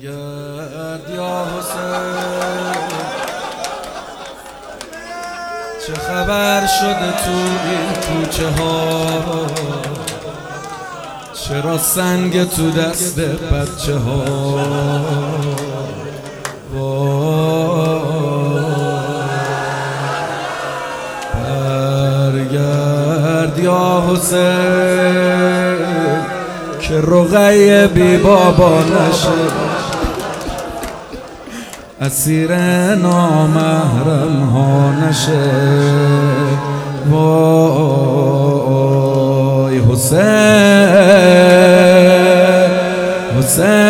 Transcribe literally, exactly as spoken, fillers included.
برگرد یا حسین، چه خبر شده تو این کوچه ها، چرا سنگ تو دست بچه ها؟ برگرد یا حسین که رقیه بی بابا نشه، اسیر نامحرم ها نشه. وای حسین حسین